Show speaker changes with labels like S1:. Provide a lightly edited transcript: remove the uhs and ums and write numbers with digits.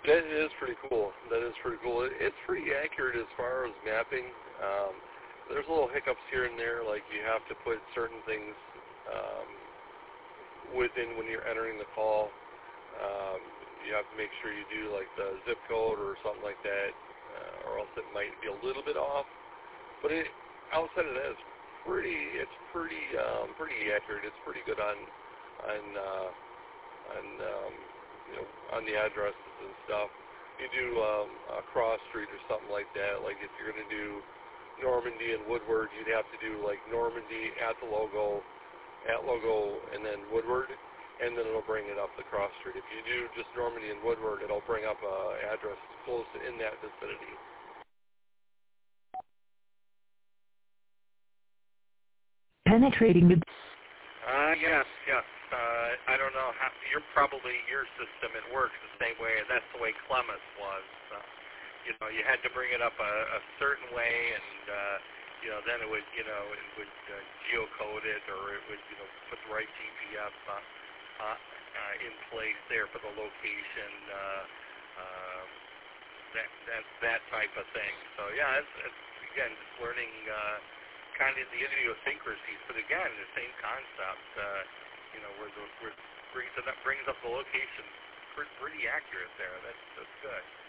S1: That is pretty cool. That is pretty cool. It's pretty accurate as far as mapping. There's little hiccups here and there, like you have to put certain things within when you're entering the call. You have to make sure you do like the zip code or something like that, or else it might be a little bit off. But outside of that, it's pretty accurate. It's pretty good on on the addresses and stuff. You do a cross street or something like that. Like if you're going to do Normandy and Woodward, you'd have to do like Normandy at the logo, and then Woodward, and then it'll bring it up the cross street. If you do just Normandy and Woodward, it'll bring up an address close in that vicinity.
S2: Penetrating the...
S3: Yes. I don't know how, your system, it works the same way, and that's the way Clemens was. You had to bring it up a certain way, and, then it would, geocode it, or it would, put the right GPS in place there for the location, that type of thing. So, yeah, it's again, just learning kind of the idiosyncrasies, but again, the same concept, where it brings up the location pretty accurate there. That's good.